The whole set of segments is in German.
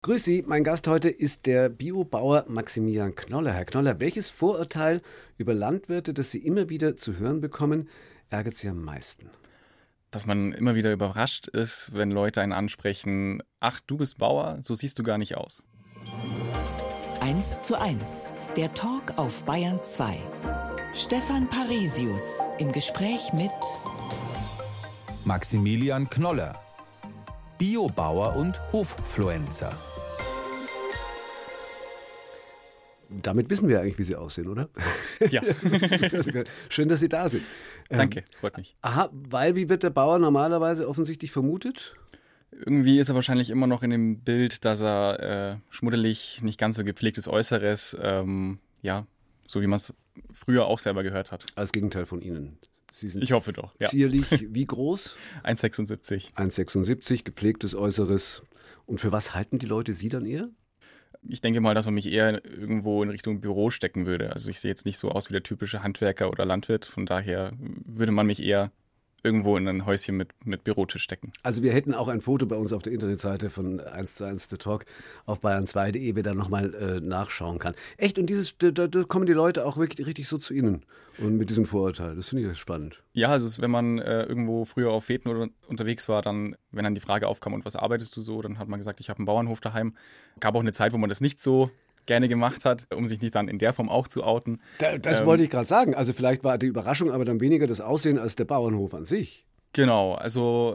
Grüß Sie, mein Gast heute ist der Biobauer Maximilian Knoller. Herr Knoller, welches Vorurteil über Landwirte, das Sie immer wieder zu hören bekommen, ärgert Sie am meisten? Dass man immer wieder überrascht ist, wenn Leute einen ansprechen: „Ach, du bist Bauer, so siehst du gar nicht aus." 1:1, der Talk auf Bayern 2. Stefan Parisius im Gespräch mit Maximilian Knoller, Biobauer und Hoffluencer. Damit wissen wir eigentlich, wie Sie aussehen, oder? Ja. Schön, dass Sie da sind. Danke, freut mich. Aha, weil wie wird der Bauer normalerweise offensichtlich vermutet? Irgendwie ist er wahrscheinlich immer noch in dem Bild, dass er schmuddelig, nicht ganz so gepflegtes Äußeres, so wie man es früher auch selber gehört hat. Als Gegenteil von Ihnen. Sie sind Ich hoffe doch, ja. zierlich, wie groß? 1,76. 1,76, gepflegtes Äußeres. Und für was halten die Leute Sie dann eher? Ich denke mal, dass man mich eher irgendwo in Richtung Büro stecken würde. Also ich sehe jetzt nicht so aus wie der typische Handwerker oder Landwirt. Von daher würde man mich eher irgendwo in ein Häuschen mit Bürotisch stecken. Also wir hätten auch ein Foto bei uns auf der Internetseite von 1:1 The Talk auf bayern2.de, wer da nochmal nachschauen kann. Echt, und da kommen die Leute auch wirklich richtig so zu Ihnen und mit diesem Vorurteil. Das finde ich spannend. Ja, also wenn man irgendwo früher auf Feten oder unterwegs war, dann, wenn dann die Frage aufkam, und was arbeitest du so, dann hat man gesagt, ich habe einen Bauernhof daheim. Gab auch eine Zeit, wo man das nicht so gerne gemacht hat, um sich nicht dann in der Form auch zu outen. Das wollte ich gerade sagen. Also vielleicht war die Überraschung aber dann weniger das Aussehen als der Bauernhof an sich. Genau, also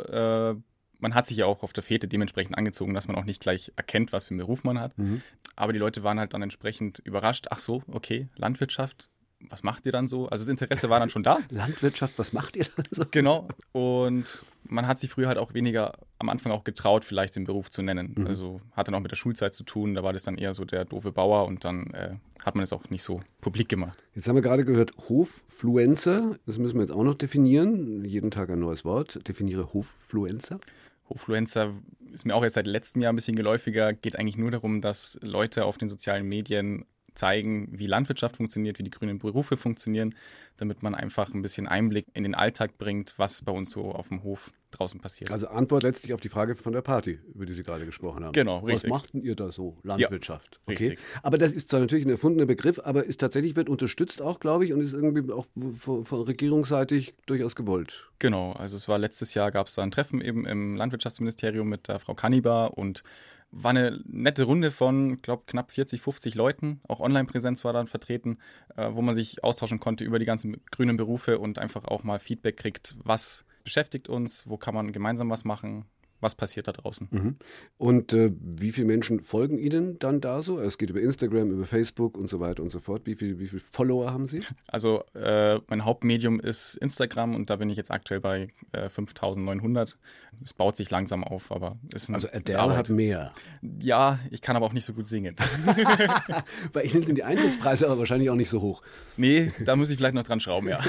man hat sich ja auch auf der Fete dementsprechend angezogen, dass man auch nicht gleich erkennt, was für einen Beruf man hat. Aber die Leute waren halt dann entsprechend überrascht. Ach so, okay, Landwirtschaft, was macht ihr dann so? Also das Interesse war dann schon da. Landwirtschaft, was macht ihr dann so? Genau. Und man hat sich früher halt auch weniger am Anfang auch getraut, vielleicht den Beruf zu nennen. Also hat dann auch mit der Schulzeit zu tun. Da war das dann eher so der doofe Bauer und dann hat man es auch nicht so publik gemacht. Jetzt haben wir gerade gehört, Hoffluencer. Das müssen wir jetzt auch noch definieren. Jeden Tag ein neues Wort. Definiere Hoffluencer. Hoffluencer ist mir auch erst seit letztem Jahr ein bisschen geläufiger. Geht eigentlich nur darum, dass Leute auf den sozialen Medien zeigen, wie Landwirtschaft funktioniert, wie die grünen Berufe funktionieren, damit man einfach ein bisschen Einblick in den Alltag bringt, was bei uns so auf dem Hof draußen passiert. Also Antwort letztlich auf die Frage von der Party, über die Sie gerade gesprochen haben. Genau, richtig. Was macht denn ihr da so? Landwirtschaft. Ja, okay. richtig. Aber das ist zwar natürlich ein erfundener Begriff, aber ist tatsächlich, wird unterstützt auch, glaube ich, und ist irgendwie auch von regierungsseitig durchaus gewollt. Genau, also es war letztes Jahr, gab es da ein Treffen eben im Landwirtschaftsministerium mit der Frau Kannibar und war eine nette Runde von, ich glaube, knapp 40, 50 Leuten. Auch Online-Präsenz war dann vertreten, wo man sich austauschen konnte über die ganzen grünen Berufe und einfach auch mal Feedback kriegt, was beschäftigt uns, wo kann man gemeinsam was machen, was passiert da draußen. Und wie viele Menschen folgen Ihnen dann da so? Es geht über Instagram, über Facebook und so weiter und so fort. Wie viele Follower haben Sie? Also mein Hauptmedium ist Instagram und da bin ich jetzt aktuell bei 5.900. Es baut sich langsam auf, aber ist Also ist Adele Arbeit. hat mehr. Ja, ich kann aber auch nicht so gut singen. Bei Ihnen sind die Eintrittspreise aber wahrscheinlich auch nicht so hoch. Nee, da muss ich vielleicht noch dran schrauben, ja.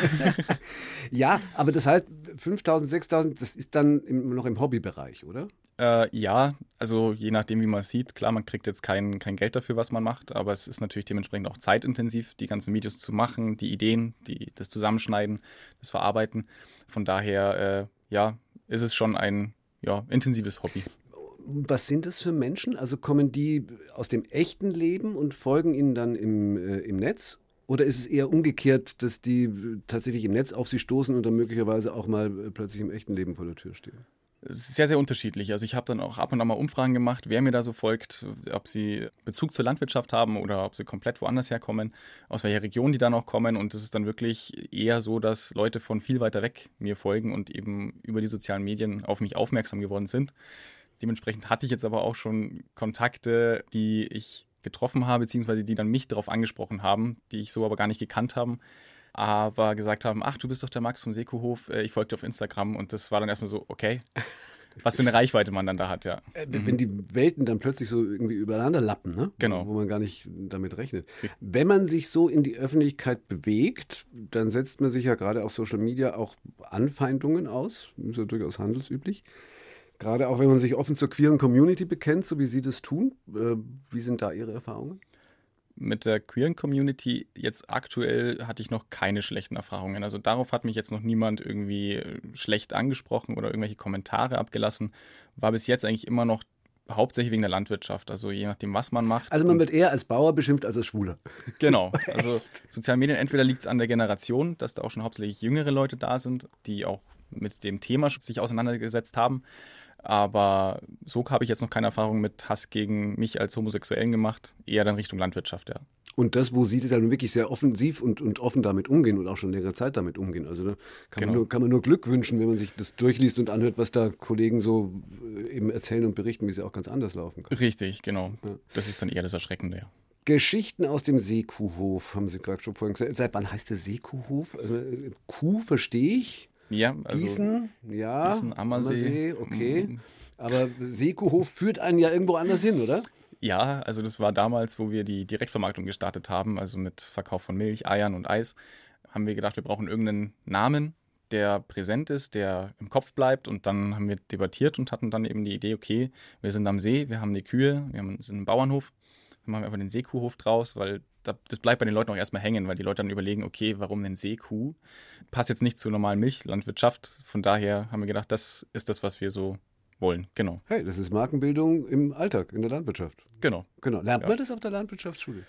Ja, aber das heißt, 5.000, 6.000, das ist dann noch im Hobbybereich, oder? Ja, also je nachdem, wie man es sieht. Klar, man kriegt jetzt kein Geld dafür, was man macht, aber es ist natürlich dementsprechend auch zeitintensiv, die ganzen Videos zu machen, die Ideen, das Zusammenschneiden, das Verarbeiten. Von daher, ist es schon ein intensives Hobby. Was sind das für Menschen? Also kommen die aus dem echten Leben und folgen Ihnen dann im Netz? Oder ist es eher umgekehrt, dass die tatsächlich im Netz auf Sie stoßen und dann möglicherweise auch mal plötzlich im echten Leben vor der Tür stehen? Es ist sehr, sehr unterschiedlich. Also ich habe dann auch ab und an mal Umfragen gemacht, wer mir da so folgt, ob sie Bezug zur Landwirtschaft haben oder ob sie komplett woanders herkommen, aus welcher Region die dann auch kommen. Und es ist dann wirklich eher so, dass Leute von viel weiter weg mir folgen und eben über die sozialen Medien auf mich aufmerksam geworden sind. Dementsprechend hatte ich jetzt aber auch schon Kontakte, die ich getroffen habe, beziehungsweise die dann mich darauf angesprochen haben, die ich so aber gar nicht gekannt haben, aber gesagt haben, ach, du bist doch der Max vom Sekohof, ich folge dir auf Instagram. Und das war dann erstmal so, okay, was für eine Reichweite man dann da hat, ja. Wenn die Welten dann plötzlich so irgendwie übereinander lappen, ne? Genau. Wo man gar nicht damit rechnet. Richtig. Wenn man sich so in die Öffentlichkeit bewegt, dann setzt man sich ja gerade auf Social Media auch Anfeindungen aus. Das ist ja durchaus handelsüblich. Gerade auch wenn man sich offen zur queeren Community bekennt, so wie Sie das tun. Wie sind da Ihre Erfahrungen? Mit der queeren Community jetzt aktuell hatte ich noch keine schlechten Erfahrungen. Also darauf hat mich jetzt noch niemand irgendwie schlecht angesprochen oder irgendwelche Kommentare abgelassen. War bis jetzt eigentlich immer noch Hauptsächlich wegen der Landwirtschaft, also je nachdem, was man macht. Also man wird eher als Bauer beschimpft als als Schwuler. Genau, also soziale Medien, entweder liegt es an der Generation, dass da auch schon hauptsächlich jüngere Leute da sind, die auch mit dem Thema sich auseinandergesetzt haben. Aber so habe ich jetzt noch keine Erfahrung mit Hass gegen mich als Homosexuellen gemacht, eher dann Richtung Landwirtschaft, ja. Und das, wo Sie das ja nun wirklich sehr offensiv und offen damit umgehen und auch schon längere Zeit damit umgehen. Also da kann man nur Glück wünschen, wenn man sich das durchliest und anhört, was da Kollegen so eben erzählen und berichten, wie es ja auch ganz anders laufen kann. Richtig, genau. Ja. Das ist dann eher das Erschreckende, ja. Geschichten aus dem Seekuhhof, haben Sie gerade schon vorhin gesagt. Seit wann heißt der Seekuhhof? Also, Kuh verstehe ich. Ja, also Gießen, ja. Gießen, Ammersee. Okay. Aber Seekuhhof führt einen ja irgendwo anders hin, oder? Ja, also das war damals, wo wir die Direktvermarktung gestartet haben, also mit Verkauf von Milch, Eiern und Eis, haben wir gedacht, wir brauchen irgendeinen Namen, der präsent ist, der im Kopf bleibt, und dann haben wir debattiert und hatten dann eben die Idee, okay, wir sind am See, wir haben die Kühe, sind im Bauernhof, dann machen wir einfach den Seekuhhof draus, weil das bleibt bei den Leuten auch erstmal hängen, weil die Leute dann überlegen, okay, warum denn Seekuh? Passt jetzt nicht zur normalen Milchlandwirtschaft, von daher haben wir gedacht, das ist das, was wir so wollen, genau. Hey, das ist Markenbildung im Alltag, in der Landwirtschaft. Genau. Lernt man das auf der Landwirtschaftsschule?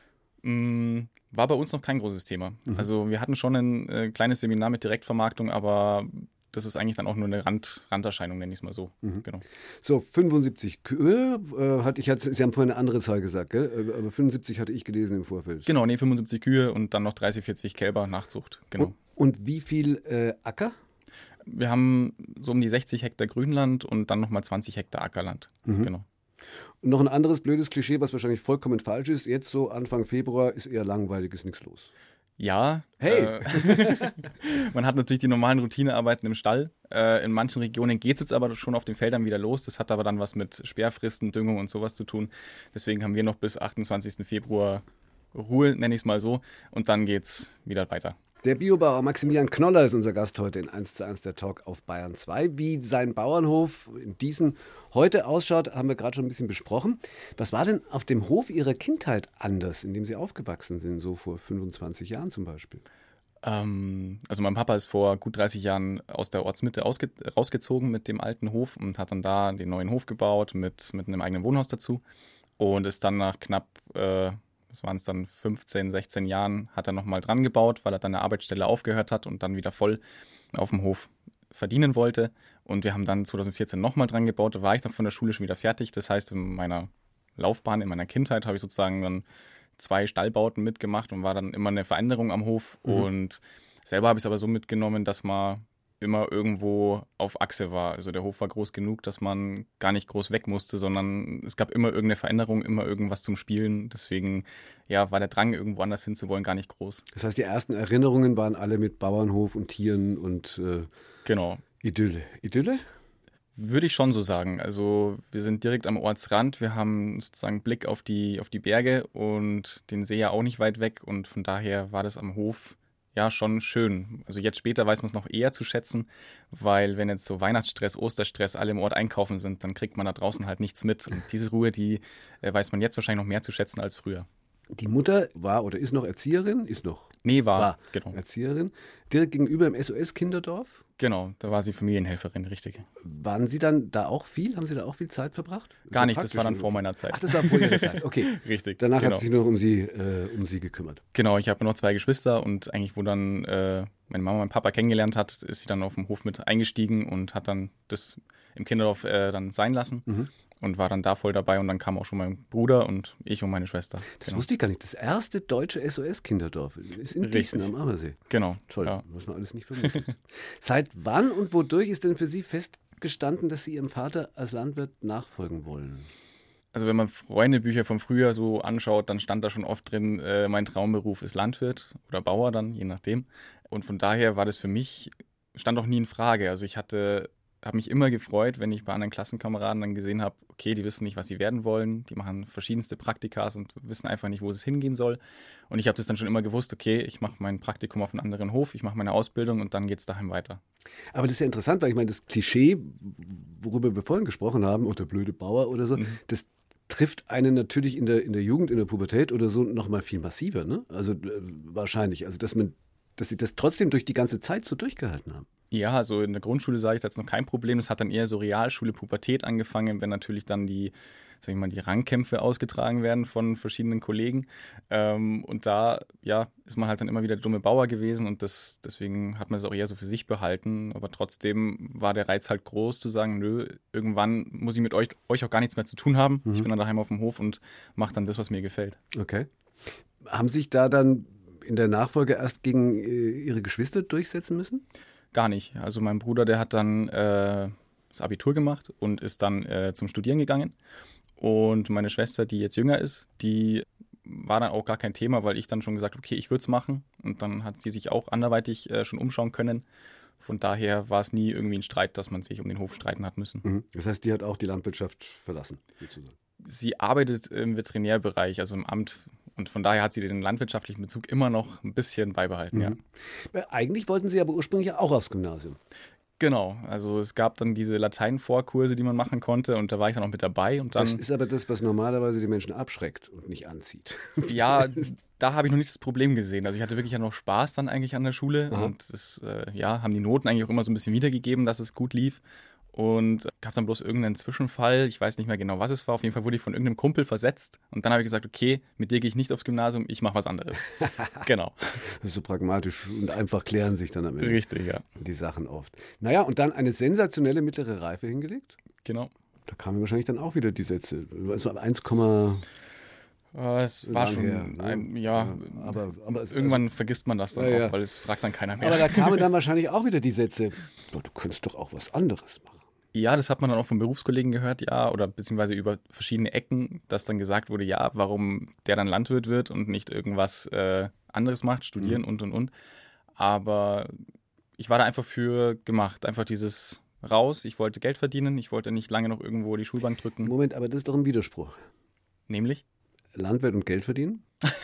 War bei uns noch kein großes Thema. Also wir hatten schon ein kleines Seminar mit Direktvermarktung, aber das ist eigentlich dann auch nur eine Randerscheinung, nenne ich es mal so. Genau. So, 75 Kühe Sie haben vorhin eine andere Zahl gesagt, gell? Aber 75 hatte ich gelesen im Vorfeld. Genau, 75 Kühe und dann noch 30, 40 Kälber Nachzucht. Genau. Und wie viel Acker? Wir haben so um die 60 Hektar Grünland und dann nochmal 20 Hektar Ackerland. Genau. Und noch ein anderes blödes Klischee, was wahrscheinlich vollkommen falsch ist. Jetzt so Anfang Februar ist eher langweilig, ist nichts los. Ja. Hey! Man hat natürlich die normalen Routinearbeiten im Stall. In manchen Regionen geht es jetzt aber schon auf den Feldern wieder los. Das hat aber dann was mit Sperrfristen, Düngung und sowas zu tun. Deswegen haben wir noch bis 28. Februar Ruhe, nenne ich es mal so. Und dann geht es wieder weiter. Der Biobauer Maximilian Knoller ist unser Gast heute in 1:1 der Talk auf Bayern 2. Wie sein Bauernhof in Diesen heute ausschaut, haben wir gerade schon ein bisschen besprochen. Was war denn auf dem Hof Ihrer Kindheit anders, in dem Sie aufgewachsen sind, so vor 25 Jahren zum Beispiel? Also mein Papa ist vor gut 30 Jahren aus der Ortsmitte rausgezogen mit dem alten Hof und hat dann da den neuen Hof gebaut mit einem eigenen Wohnhaus dazu und ist dann nach knapp das waren es dann 15, 16 Jahren, hat er nochmal dran gebaut, weil er dann eine Arbeitsstelle aufgehört hat und dann wieder voll auf dem Hof verdienen wollte. Und wir haben dann 2014 nochmal dran gebaut, da war ich dann von der Schule schon wieder fertig. Das heißt, in meiner Laufbahn, in meiner Kindheit habe ich sozusagen dann 2 Stallbauten mitgemacht und war dann immer eine Veränderung am Hof. Und selber habe ich es aber so mitgenommen, dass man immer irgendwo auf Achse war. Also der Hof war groß genug, dass man gar nicht groß weg musste, sondern es gab immer irgendeine Veränderung, immer irgendwas zum Spielen. Deswegen war der Drang, irgendwo anders hinzuwollen, gar nicht groß. Das heißt, die ersten Erinnerungen waren alle mit Bauernhof und Tieren und genau. Idylle. Idylle? Würde ich schon so sagen. Also wir sind direkt am Ortsrand, wir haben sozusagen Blick auf die Berge und den See ja auch nicht weit weg und von daher war das am Hof ja schon schön. Also jetzt später weiß man es noch eher zu schätzen, weil wenn jetzt so Weihnachtsstress, Osterstress alle im Ort einkaufen sind, dann kriegt man da draußen halt nichts mit. Und diese Ruhe, die weiß man jetzt wahrscheinlich noch mehr zu schätzen als früher. Die Mutter war oder ist noch Erzieherin? Ist noch. Nee, war genau. Erzieherin. Direkt gegenüber im SOS-Kinderdorf? Genau, da war sie Familienhelferin, richtig. Waren Sie dann da auch viel? Haben Sie da auch viel Zeit verbracht? Gar nicht, das war dann vor meiner Zeit. Ach, das war vor Ihrer Zeit, okay. Richtig. Danach hat sich nur um Sie gekümmert. Genau, ich habe noch 2 Geschwister und eigentlich, wo dann meine Mama meinen Papa kennengelernt hat, ist sie dann auf dem Hof mit eingestiegen und hat dann das im Kinderdorf dann sein lassen. Und war dann da voll dabei und dann kam auch schon mein Bruder und ich und meine Schwester. Das wusste ich gar nicht. Das erste deutsche SOS-Kinderdorf ist in Diesen am Ammersee. Genau. Toll, was man alles nicht vermutet. Seit wann und wodurch ist denn für Sie festgestanden, dass Sie Ihrem Vater als Landwirt nachfolgen wollen? Also wenn man Freundebücher von früher so anschaut, dann stand da schon oft drin, mein Traumberuf ist Landwirt oder Bauer dann, je nachdem. Und von daher war das für mich, stand auch nie in Frage. Also ich habe mich immer gefreut, wenn ich bei anderen Klassenkameraden dann gesehen habe, okay, die wissen nicht, was sie werden wollen, die machen verschiedenste Praktikas und wissen einfach nicht, wo es hingehen soll. Und ich habe das dann schon immer gewusst, okay, ich mache mein Praktikum auf einem anderen Hof, ich mache meine Ausbildung und dann geht es daheim weiter. Aber das ist ja interessant, weil ich meine, das Klischee, worüber wir vorhin gesprochen haben, oder der blöde Bauer oder so, das trifft einen natürlich in der Jugend, in der Pubertät oder so noch mal viel massiver, ne? Also wahrscheinlich, also dass Sie das trotzdem durch die ganze Zeit so durchgehalten haben. Ja, also in der Grundschule sage ich, da jetzt noch kein Problem. Das hat dann eher so Realschule, Pubertät angefangen, wenn natürlich dann die, sag ich mal, die Rangkämpfe ausgetragen werden von verschiedenen Kollegen. Und da, ja, ist man halt dann immer wieder der dumme Bauer gewesen und deswegen hat man es auch eher so für sich behalten. Aber trotzdem war der Reiz halt groß zu sagen, nö, irgendwann muss ich mit euch auch gar nichts mehr zu tun haben. Ich bin dann daheim auf dem Hof und mache dann das, was mir gefällt. Okay. Haben sich da dann in der Nachfolge erst gegen Ihre Geschwister durchsetzen müssen? Gar nicht. Also mein Bruder, der hat dann das Abitur gemacht und ist dann zum Studieren gegangen. Und meine Schwester, die jetzt jünger ist, die war dann auch gar kein Thema, weil ich dann schon gesagt habe, okay, ich würde es machen. Und dann hat sie sich auch anderweitig schon umschauen können. Von daher war es nie irgendwie ein Streit, dass man sich um den Hof streiten hat müssen. Das heißt, die hat auch die Landwirtschaft verlassen, sozusagen. Sie arbeitet im Veterinärbereich, also im Amt. Und von daher hat sie den landwirtschaftlichen Bezug immer noch ein bisschen beibehalten, ja. Eigentlich wollten Sie aber ursprünglich auch aufs Gymnasium. Genau, also es gab dann diese Lateinvorkurse, die man machen konnte und da war ich dann auch mit dabei. Und dann, Das ist aber das, was normalerweise die Menschen abschreckt und nicht anzieht. ja, da habe ich noch nicht das Problem gesehen. Also ich hatte wirklich ja noch Spaß dann eigentlich an der Schule und das haben die Noten eigentlich auch immer so ein bisschen wiedergegeben, dass es gut lief. Und gab dann bloß irgendeinen Zwischenfall, ich weiß nicht mehr genau, was es war. Auf jeden Fall wurde ich von irgendeinem Kumpel versetzt. Und dann habe ich gesagt, okay, mit dir gehe ich nicht aufs Gymnasium, ich mache was anderes. Genau. Das ist so pragmatisch und einfach klären sich dann am Ende Richtig, ja. die Sachen oft. Naja, und dann eine sensationelle mittlere Reife hingelegt. Genau. Da kamen wahrscheinlich dann auch wieder die Sätze. Also 1, es war schon, her, aber irgendwann vergisst man das dann auch, weil es fragt dann keiner mehr. Aber da kamen dann wahrscheinlich auch wieder die Sätze, du könntest doch auch was anderes machen. Ja, das hat man dann auch von Berufskollegen gehört, ja, oder beziehungsweise über verschiedene Ecken, dass dann gesagt wurde, ja, warum der dann Landwirt wird und nicht irgendwas anderes macht, studieren und. Aber ich war da einfach für gemacht, einfach dieses raus, ich wollte Geld verdienen, ich wollte nicht lange noch irgendwo die Schulbank drücken. Moment, aber das ist doch ein Widerspruch. Nämlich? Landwirt und Geld verdienen?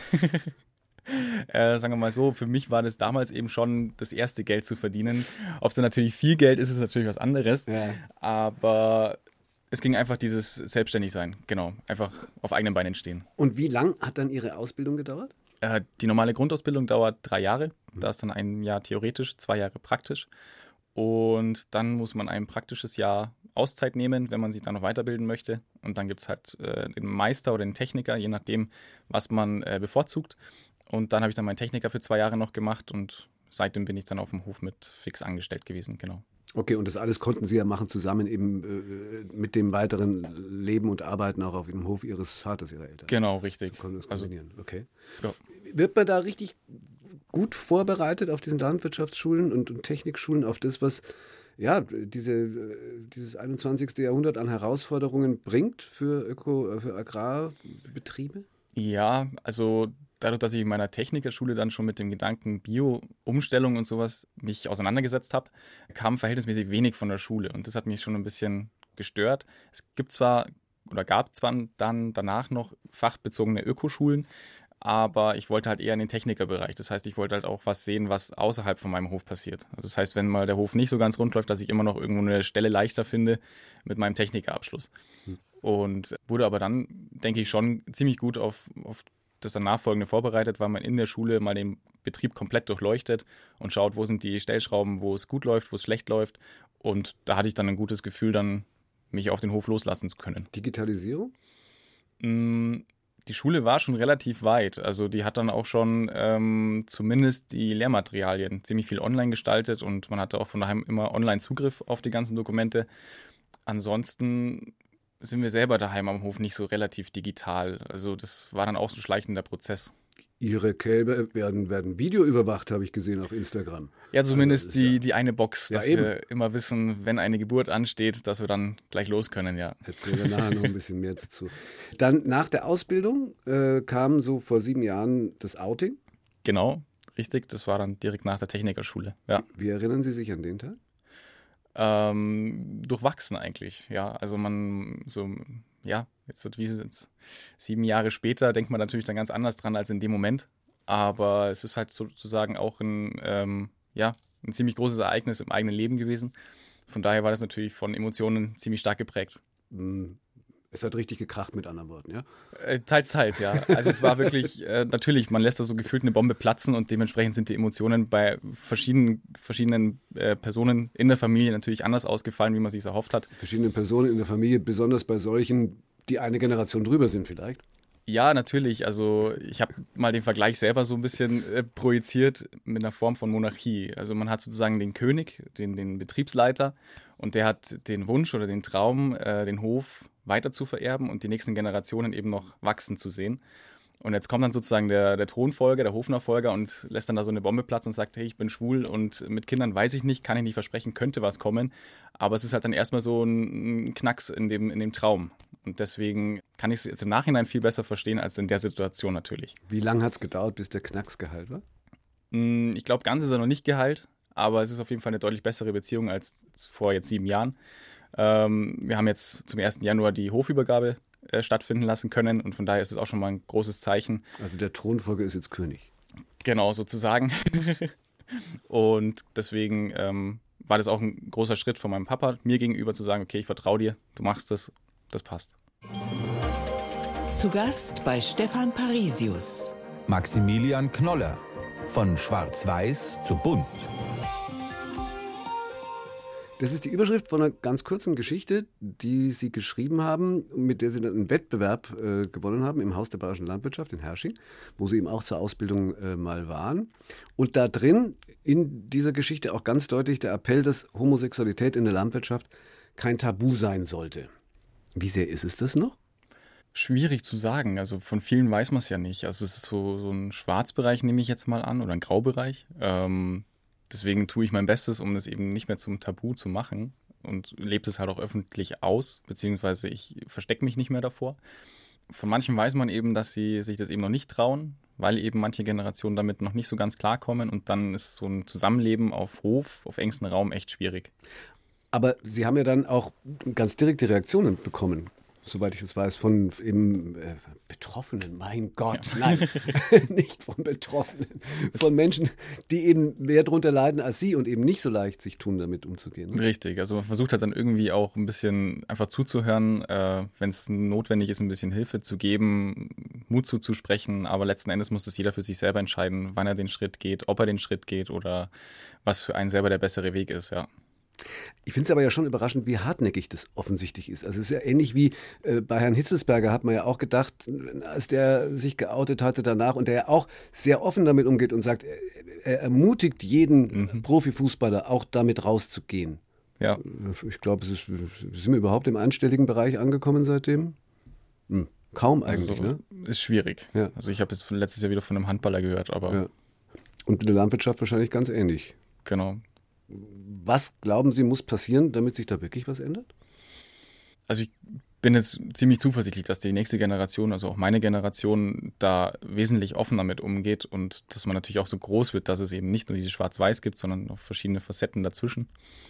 Sagen wir mal so, für mich war das damals eben schon das erste Geld zu verdienen. Ob es dann natürlich viel Geld ist, ist natürlich was anderes. Ja. Aber es ging einfach dieses Selbstständigsein, genau. Einfach auf eigenen Beinen stehen. Und wie lang hat dann Ihre Ausbildung gedauert? Die normale Grundausbildung dauert 3 Jahre. Da ist dann 1 Jahr theoretisch, 2 Jahre praktisch. Und dann muss man ein praktisches Jahr Auszeit nehmen, wenn man sich dann noch weiterbilden möchte. Und dann gibt es halt den Meister oder den Techniker, je nachdem, was man bevorzugt. Und dann habe ich dann meinen Techniker für 2 Jahre noch gemacht und seitdem bin ich dann auf dem Hof mit fix angestellt gewesen, genau. Okay, und das alles konnten Sie ja machen zusammen eben mit dem weiteren Leben und Arbeiten auch auf dem Hof Ihres Vaters, Ihrer Eltern. Genau, richtig. So konnten das kombinieren, okay. Ja. Wird man da richtig gut vorbereitet auf diesen Landwirtschaftsschulen und Technikschulen, auf das, was dieses 21. Jahrhundert an Herausforderungen bringt für Agrarbetriebe? Ja, also dadurch, dass ich in meiner Technikerschule dann schon mit dem Gedanken Bio-Umstellung und sowas mich auseinandergesetzt habe, kam verhältnismäßig wenig von der Schule. Und das hat mich schon ein bisschen gestört. Es gab zwar dann danach noch fachbezogene Ökoschulen, aber ich wollte halt eher in den Technikerbereich. Das heißt, ich wollte halt auch was sehen, was außerhalb von meinem Hof passiert. Also das heißt, wenn mal der Hof nicht so ganz rund läuft, dass ich immer noch irgendwo eine Stelle leichter finde mit meinem Technikerabschluss. Und wurde aber dann, denke ich, schon ziemlich gut auf das dann Nachfolgende vorbereitet, weil man in der Schule mal den Betrieb komplett durchleuchtet und schaut, wo sind die Stellschrauben, wo es gut läuft, wo es schlecht läuft. Und da hatte ich dann ein gutes Gefühl, dann mich auf den Hof loslassen zu können. Digitalisierung? Die Schule war schon relativ weit. Also die hat dann auch schon zumindest die Lehrmaterialien ziemlich viel online gestaltet und man hatte auch von daheim immer online Zugriff auf die ganzen Dokumente. Ansonsten sind wir selber daheim am Hof nicht so relativ digital. Also das war dann auch so ein schleichender Prozess. Ihre Kälber werden videoüberwacht, habe ich gesehen auf Instagram. Ja, zumindest also die eine Box, dass wir immer wissen, wenn eine Geburt ansteht, dass wir dann gleich los können, ja. Erzählen wir nachher noch ein bisschen mehr dazu. Dann nach der Ausbildung kam so vor 7 Jahren das Outing. Genau, richtig. Das war dann direkt nach der Technikerschule, ja. Wie erinnern Sie sich an den Tag? Durchwachsen eigentlich, ja. Also jetzt 7 Jahre später denkt man natürlich dann ganz anders dran als in dem Moment. Aber es ist halt sozusagen auch ein ziemlich großes Ereignis im eigenen Leben gewesen. Von daher war das natürlich von Emotionen ziemlich stark geprägt. Es hat richtig gekracht, mit anderen Worten, ja? Teils, ja. Also es war wirklich, natürlich, man lässt da so gefühlt eine Bombe platzen und dementsprechend sind die Emotionen bei verschiedenen Personen in der Familie natürlich anders ausgefallen, wie man sich erhofft hat. Verschiedene Personen in der Familie, besonders bei solchen, die eine Generation drüber sind vielleicht. Ja, natürlich. Also ich habe mal den Vergleich selber so ein bisschen projiziert mit einer Form von Monarchie. Also man hat sozusagen den König, den Betriebsleiter, und der hat den Wunsch oder den Traum, den Hof weiter zu vererben und die nächsten Generationen eben noch wachsen zu sehen. Und jetzt kommt dann sozusagen der Thronfolger, der Hofnachfolger und lässt dann da so eine Bombe platzen und sagt, hey, ich bin schwul und mit Kindern weiß ich nicht, kann ich nicht versprechen, könnte was kommen. Aber es ist halt dann erstmal so ein Knacks in dem Traum. Und deswegen kann ich es jetzt im Nachhinein viel besser verstehen als in der Situation natürlich. Wie lange hat es gedauert, bis der Knacks geheilt war? Ich glaube, ganz ist er noch nicht geheilt, aber es ist auf jeden Fall eine deutlich bessere Beziehung als vor jetzt 7 Jahren. Wir haben jetzt zum 1. Januar die Hofübergabe stattfinden lassen können und von daher ist es auch schon mal ein großes Zeichen. Also der Thronfolger ist jetzt König. Genau, sozusagen. Und deswegen war das auch ein großer Schritt von meinem Papa, mir gegenüber zu sagen, okay, ich vertraue dir, du machst das, das passt. Zu Gast bei Stefan Parisius. Maximilian Knoller. Von Schwarz-Weiß zu Bunt. Das ist die Überschrift von einer ganz kurzen Geschichte, die Sie geschrieben haben, mit der Sie dann einen Wettbewerb gewonnen haben im Haus der Bayerischen Landwirtschaft in Hersching, wo Sie eben auch zur Ausbildung mal waren. Und da drin in dieser Geschichte auch ganz deutlich der Appell, dass Homosexualität in der Landwirtschaft kein Tabu sein sollte. Wie sehr ist es das noch? Schwierig zu sagen. Also von vielen weiß man es ja nicht. Also es ist so ein Schwarzbereich, nehme ich jetzt mal an, oder ein Graubereich. Deswegen tue ich mein Bestes, um das eben nicht mehr zum Tabu zu machen und lebe es halt auch öffentlich aus, beziehungsweise ich verstecke mich nicht mehr davor. Von manchen weiß man eben, dass sie sich das eben noch nicht trauen, weil eben manche Generationen damit noch nicht so ganz klarkommen und dann ist so ein Zusammenleben auf Hof, auf engstem Raum echt schwierig. Aber Sie haben ja dann auch ganz direkte Reaktionen bekommen, soweit ich das weiß, von eben Betroffenen, mein Gott, ja. Nein, nicht von Betroffenen, von Menschen, die eben mehr drunter leiden als Sie und eben nicht so leicht sich tun, damit umzugehen. Ne? Richtig, also man versucht halt dann irgendwie auch ein bisschen einfach zuzuhören, wenn es notwendig ist, ein bisschen Hilfe zu geben, Mut zuzusprechen, aber letzten Endes muss das jeder für sich selber entscheiden, wann er den Schritt geht, ob er den Schritt geht oder was für einen selber der bessere Weg ist, ja. Ich finde es aber ja schon überraschend, wie hartnäckig das offensichtlich ist. Also es ist ja ähnlich wie bei Herrn Hitzelsberger, hat man ja auch gedacht, als der sich geoutet hatte danach und der ja auch sehr offen damit umgeht und sagt, er ermutigt jeden Profifußballer auch damit rauszugehen. Ja. Ich glaube, sind wir überhaupt im einstelligen Bereich angekommen seitdem? Kaum eigentlich, also, ne? Ist schwierig. Ja. Also ich habe jetzt letztes Jahr wieder von einem Handballer gehört, aber... Ja. Und in der Landwirtschaft wahrscheinlich ganz ähnlich. Genau. Was glauben Sie, muss passieren, damit sich da wirklich was ändert? Also ich bin jetzt ziemlich zuversichtlich, dass die nächste Generation, also auch meine Generation, da wesentlich offener mit umgeht und dass man natürlich auch so groß wird, dass es eben nicht nur diese Schwarz-Weiß gibt, sondern auch verschiedene Facetten dazwischen.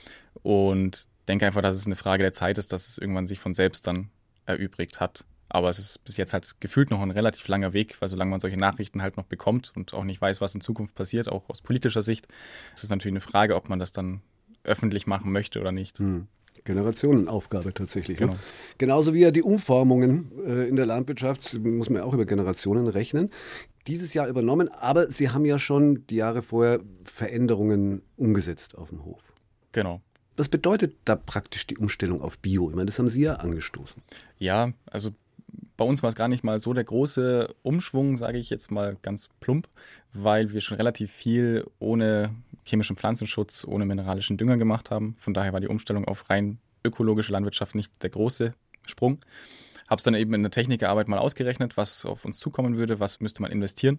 Und denke einfach, dass es eine Frage der Zeit ist, dass es irgendwann sich von selbst dann erübrigt hat. Aber es ist bis jetzt halt gefühlt noch ein relativ langer Weg, weil solange man solche Nachrichten halt noch bekommt und auch nicht weiß, was in Zukunft passiert, auch aus politischer Sicht, ist es natürlich eine Frage, ob man das dann öffentlich machen möchte oder nicht. Generationenaufgabe tatsächlich. Genau. Ne? Genauso wie ja die Umformungen in der Landwirtschaft, muss man ja auch über Generationen rechnen. Dieses Jahr übernommen, aber Sie haben ja schon die Jahre vorher Veränderungen umgesetzt auf dem Hof. Genau. Was bedeutet da praktisch die Umstellung auf Bio? Ich meine, das haben Sie ja angestoßen. Ja, also bei uns war es gar nicht mal so der große Umschwung, sage ich jetzt mal ganz plump, weil wir schon relativ viel ohne chemischen Pflanzenschutz, ohne mineralischen Dünger gemacht haben. Von daher war die Umstellung auf rein ökologische Landwirtschaft nicht der große Sprung. Habe es dann eben in der Technikerarbeit mal ausgerechnet, was auf uns zukommen würde, was müsste man investieren.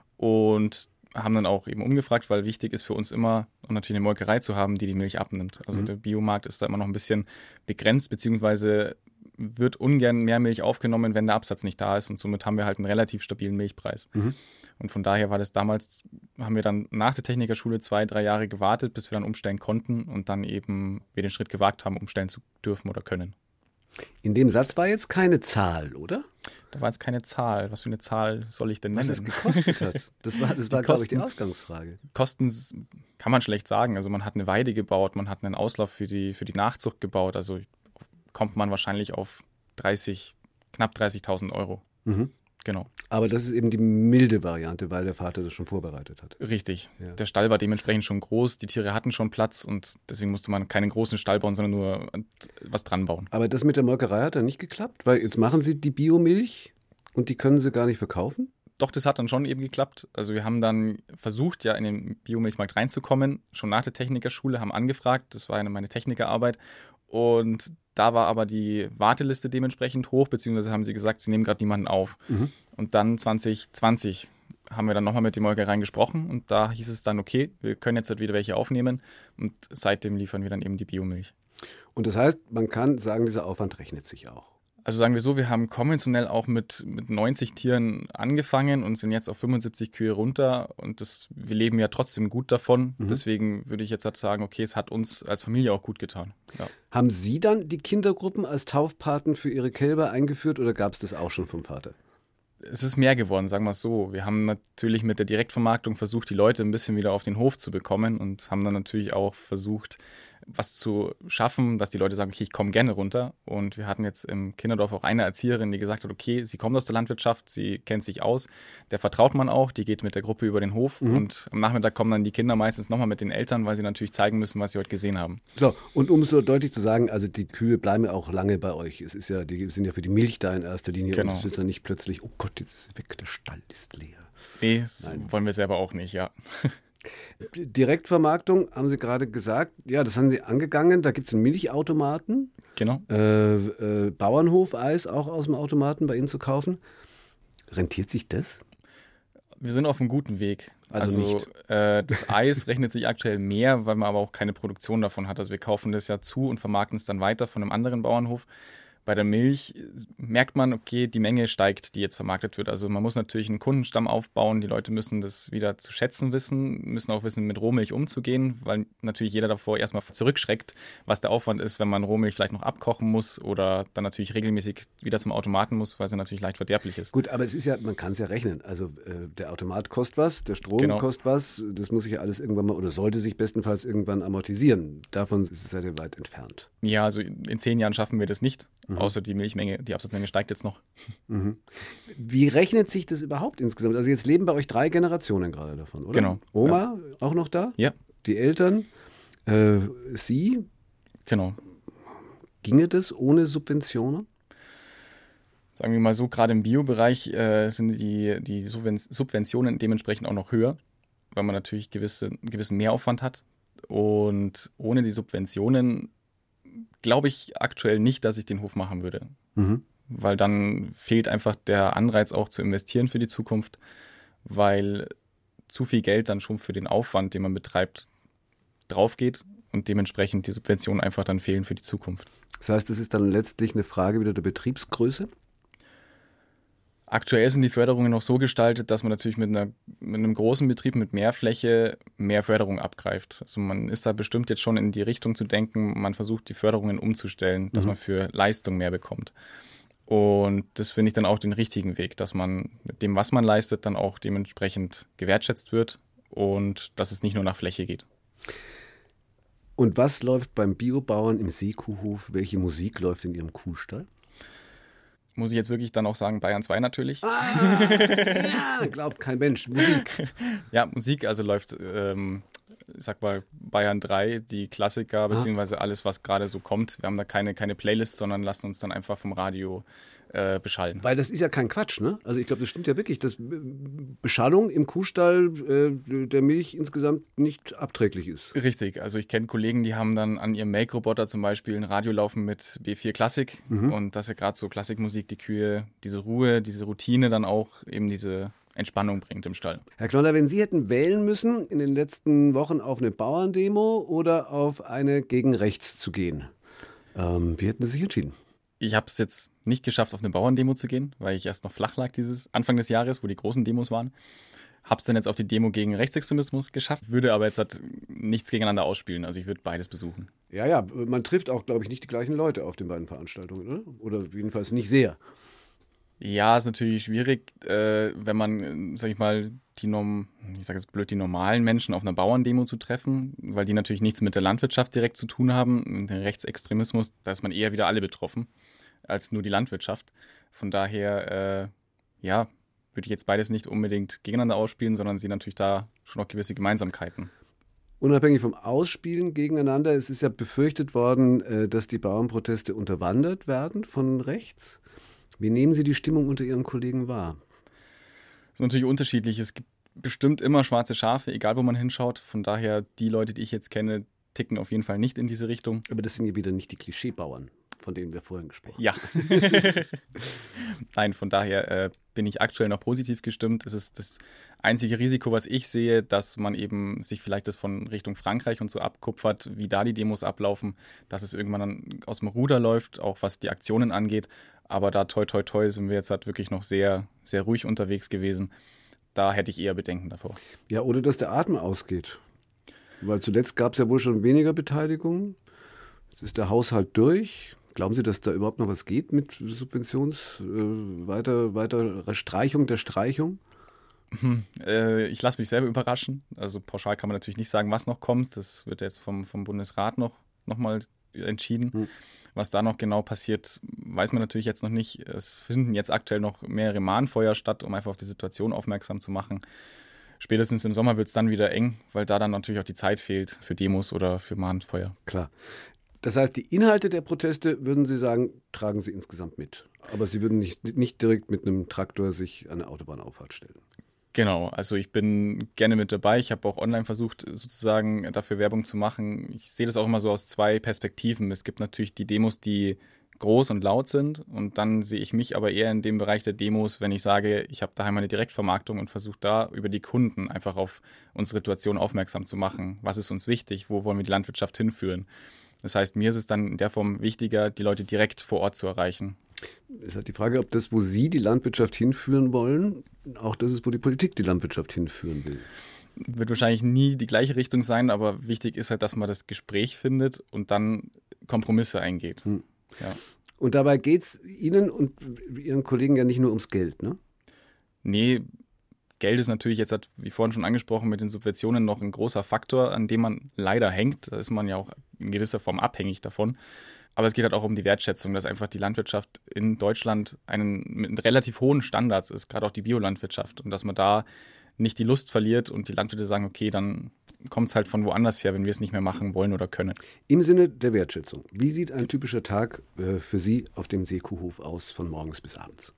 Und haben dann auch eben umgefragt, weil wichtig ist für uns immer, und natürlich eine Molkerei zu haben, die Milch abnimmt. Also der Biomarkt ist da immer noch ein bisschen begrenzt, beziehungsweise wird ungern mehr Milch aufgenommen, wenn der Absatz nicht da ist und somit haben wir halt einen relativ stabilen Milchpreis. Und von daher war das damals, haben wir dann nach der Technikerschule 2-3 Jahre gewartet, bis wir dann umstellen konnten und dann eben wir den Schritt gewagt haben, umstellen zu dürfen oder können. In dem Satz war jetzt keine Zahl, oder? Da war jetzt keine Zahl. Was für eine Zahl soll ich denn nennen? Was es gekostet hat. Das war glaube ich, die Ausgangsfrage. Kosten kann man schlecht sagen. Also man hat eine Weide gebaut, man hat einen Auslauf für die Nachzucht gebaut. Also kommt man wahrscheinlich auf knapp 30.000 Euro. Mhm. Genau. Aber das ist eben die milde Variante, weil der Vater das schon vorbereitet hat. Richtig. Ja. Der Stall war dementsprechend schon groß, die Tiere hatten schon Platz und deswegen musste man keinen großen Stall bauen, sondern nur was dran bauen. Aber das mit der Molkerei hat dann nicht geklappt, weil jetzt machen Sie die Biomilch und die können Sie gar nicht verkaufen? Doch, das hat dann schon eben geklappt. Also wir haben dann versucht, ja in den Biomilchmarkt reinzukommen, schon nach der Technikerschule, haben angefragt, das war meine Technikerarbeit und da war aber die Warteliste dementsprechend hoch, beziehungsweise haben sie gesagt, sie nehmen gerade niemanden auf. Mhm. Und dann 2020 haben wir dann nochmal mit den Molkereien gesprochen und da hieß es dann, okay, wir können jetzt halt wieder welche aufnehmen und seitdem liefern wir dann eben die Biomilch. Und das heißt, man kann sagen, dieser Aufwand rechnet sich auch. Also sagen wir so, wir haben konventionell auch mit 90 Tieren angefangen und sind jetzt auf 75 Kühe runter und wir leben ja trotzdem gut davon. Mhm. Deswegen würde ich jetzt halt sagen, okay, es hat uns als Familie auch gut getan. Ja. Haben Sie dann die Kindergruppen als Taufpaten für Ihre Kälber eingeführt oder gab es das auch schon vom Vater? Es ist mehr geworden, sagen wir es so. Wir haben natürlich mit der Direktvermarktung versucht, die Leute ein bisschen wieder auf den Hof zu bekommen und haben dann natürlich auch versucht, was zu schaffen, dass die Leute sagen, okay, ich komme gerne runter. Und wir hatten jetzt im Kinderdorf auch eine Erzieherin, die gesagt hat, okay, sie kommt aus der Landwirtschaft, sie kennt sich aus, der vertraut man auch, die geht mit der Gruppe über den Hof und am Nachmittag kommen dann die Kinder meistens nochmal mit den Eltern, weil sie natürlich zeigen müssen, was sie heute gesehen haben. So, und um es so deutlich zu sagen, also die Kühe bleiben ja auch lange bei euch. Es ist ja, die sind ja für die Milch da in erster Linie. Genau. Und es wird dann nicht plötzlich, oh Gott, jetzt ist es weg, der Stall ist leer. Nee, das wollen wir selber auch nicht, ja. Direktvermarktung, haben Sie gerade gesagt, ja, das haben Sie angegangen, da gibt es einen Milchautomaten, Genau. Bauernhofeis auch aus dem Automaten bei Ihnen zu kaufen. Rentiert sich das? Wir sind auf einem guten Weg. Also nicht. Das Eis rechnet sich aktuell mehr, weil man aber auch keine Produktion davon hat. Also wir kaufen das ja zu und vermarkten es dann weiter von einem anderen Bauernhof. Bei der Milch merkt man, okay, die Menge steigt, die jetzt vermarktet wird. Also man muss natürlich einen Kundenstamm aufbauen. Die Leute müssen das wieder zu schätzen wissen, müssen auch wissen, mit Rohmilch umzugehen, weil natürlich jeder davor erstmal zurückschreckt, was der Aufwand ist, wenn man Rohmilch vielleicht noch abkochen muss oder dann natürlich regelmäßig wieder zum Automaten muss, weil sie natürlich leicht verderblich ist. Gut, aber es ist ja, man kann es ja rechnen. Also der Automat kostet was, der Strom Genau. kostet was. Das muss sich ja alles irgendwann mal oder sollte sich bestenfalls irgendwann amortisieren. Davon ist es ja weit entfernt. Ja, also in 10 Jahren schaffen wir das nicht, außer die Milchmenge, die Absatzmenge steigt jetzt noch. Mhm. Wie rechnet sich das überhaupt insgesamt? Also jetzt leben bei euch 3 Generationen gerade davon, oder? Genau. Oma auch noch da? Ja. Die Eltern? Sie? Genau. Ginge das ohne Subventionen? Sagen wir mal so, gerade im Biobereich sind die Subventionen dementsprechend auch noch höher, weil man natürlich gewissen Mehraufwand hat. Und ohne die Subventionen glaube ich aktuell nicht, dass ich den Hof machen würde. Mhm. Weil dann fehlt einfach der Anreiz auch zu investieren für die Zukunft, weil zu viel Geld dann schon für den Aufwand, den man betreibt, draufgeht und dementsprechend die Subventionen einfach dann fehlen für die Zukunft. Das heißt, das ist dann letztlich eine Frage wieder der Betriebsgröße? Aktuell sind die Förderungen noch so gestaltet, dass man natürlich mit einem großen Betrieb mit mehr Fläche mehr Förderung abgreift. Also man ist da bestimmt jetzt schon in die Richtung zu denken, man versucht die Förderungen umzustellen, dass man für Leistung mehr bekommt. Und das finde ich dann auch den richtigen Weg, dass man mit dem, was man leistet, dann auch dementsprechend gewertschätzt wird und dass es nicht nur nach Fläche geht. Und was läuft beim Biobauern im Seekuhhof? Welche Musik läuft in Ihrem Kuhstall? Muss ich jetzt wirklich dann auch sagen, Bayern 2 natürlich. Ja, glaubt kein Mensch. Musik. Ja, Musik, also läuft, ich sag mal, Bayern 3, die Klassiker, beziehungsweise alles, was gerade so kommt. Wir haben da keine Playlist, sondern lassen uns dann einfach vom Radio beschallen. Weil das ist ja kein Quatsch, ne? Also ich glaube, das stimmt ja wirklich, dass Beschallung im Kuhstall der Milch insgesamt nicht abträglich ist. Richtig, also ich kenne Kollegen, die haben dann an ihrem Melkroboter zum Beispiel ein Radio laufen mit B4 Klassik und dass ja gerade so Klassikmusik die Kühe diese Ruhe, diese Routine dann auch eben diese Entspannung bringt im Stall. Herr Knoller, wenn Sie hätten wählen müssen, in den letzten Wochen auf eine Bauerndemo oder auf eine gegen rechts zu gehen, wie hätten Sie sich entschieden? Ich habe es jetzt nicht geschafft, auf eine Bauerndemo zu gehen, weil ich erst noch flach lag Anfang des Jahres, wo die großen Demos waren. Habe es dann jetzt auf die Demo gegen Rechtsextremismus geschafft, würde aber jetzt halt nichts gegeneinander ausspielen. Also ich würde beides besuchen. Ja, man trifft auch, glaube ich, nicht die gleichen Leute auf den beiden Veranstaltungen, oder? Oder jedenfalls nicht sehr. Ja, ist natürlich schwierig, wenn man, sag ich mal, die normalen Menschen auf einer Bauerndemo zu treffen, weil die natürlich nichts mit der Landwirtschaft direkt zu tun haben. Mit dem Rechtsextremismus, da ist man eher wieder alle betroffen. als nur die Landwirtschaft. Von daher, würde ich jetzt beides nicht unbedingt gegeneinander ausspielen, sondern sie natürlich da schon noch gewisse Gemeinsamkeiten. Unabhängig vom Ausspielen gegeneinander, es ist ja befürchtet worden, dass die Bauernproteste unterwandert werden von rechts. Wie nehmen Sie die Stimmung unter Ihren Kollegen wahr? Das ist natürlich unterschiedlich. Es gibt bestimmt immer schwarze Schafe, egal wo man hinschaut. Von daher, die Leute, die ich jetzt kenne, ticken auf jeden Fall nicht in diese Richtung. Aber das sind ja wieder nicht die Klischeebauern, von denen wir vorhin gesprochen haben. Ja. Nein, von daher bin ich aktuell noch positiv gestimmt. Es ist das einzige Risiko, was ich sehe, dass man eben sich vielleicht das von Richtung Frankreich und so abkupfert, wie da die Demos ablaufen, dass es irgendwann dann aus dem Ruder läuft, auch was die Aktionen angeht. Aber da toi toi toi sind wir jetzt halt wirklich noch sehr, sehr ruhig unterwegs gewesen. Da hätte ich eher Bedenken davor. Ja, oder dass der Atem ausgeht. Weil zuletzt gab es ja wohl schon weniger Beteiligung. Jetzt ist der Haushalt durch. Glauben Sie, dass da überhaupt noch was geht mit weiter Streichung der Streichung? Ich lasse mich selber überraschen. Also pauschal kann man natürlich nicht sagen, was noch kommt. Das wird jetzt vom Bundesrat noch mal entschieden. Was da noch genau passiert, weiß man natürlich jetzt noch nicht. Es finden jetzt aktuell noch mehrere Mahnfeuer statt, um einfach auf die Situation aufmerksam zu machen. Spätestens im Sommer wird es dann wieder eng, weil da dann natürlich auch die Zeit fehlt für Demos oder für Mahnfeuer. Klar. Das heißt, die Inhalte der Proteste, würden Sie sagen, tragen Sie insgesamt mit. Aber Sie würden nicht direkt mit einem Traktor sich an eine Autobahnauffahrt stellen. Genau, also ich bin gerne mit dabei. Ich habe auch online versucht, sozusagen dafür Werbung zu machen. Ich sehe das auch immer so aus zwei Perspektiven. Es gibt natürlich die Demos, die groß und laut sind. Und dann sehe ich mich aber eher in dem Bereich der Demos, wenn ich sage, ich habe daheim eine Direktvermarktung und versuche da über die Kunden einfach auf unsere Situation aufmerksam zu machen. Was ist uns wichtig? Wo wollen wir die Landwirtschaft hinführen? Das heißt, mir ist es dann in der Form wichtiger, die Leute direkt vor Ort zu erreichen. Es ist halt die Frage, ob das, wo Sie die Landwirtschaft hinführen wollen, auch das ist, wo die Politik die Landwirtschaft hinführen will. Wird wahrscheinlich nie die gleiche Richtung sein, aber wichtig ist halt, dass man das Gespräch findet und dann Kompromisse eingeht. Ja. Und dabei geht es Ihnen und Ihren Kollegen ja nicht nur ums Geld, ne? Nee, Geld ist natürlich jetzt, wie vorhin schon angesprochen, mit den Subventionen noch ein großer Faktor, an dem man leider hängt. Da ist man ja auch in gewisser Form abhängig davon. Aber es geht halt auch um die Wertschätzung, dass einfach die Landwirtschaft in Deutschland mit relativ hohen Standards ist, gerade auch die Biolandwirtschaft. Und dass man da nicht die Lust verliert und die Landwirte sagen, okay, dann kommt es halt von woanders her, wenn wir es nicht mehr machen wollen oder können. Im Sinne der Wertschätzung, wie sieht ein typischer Tag für Sie auf dem Seekuhhof aus, von morgens bis abends?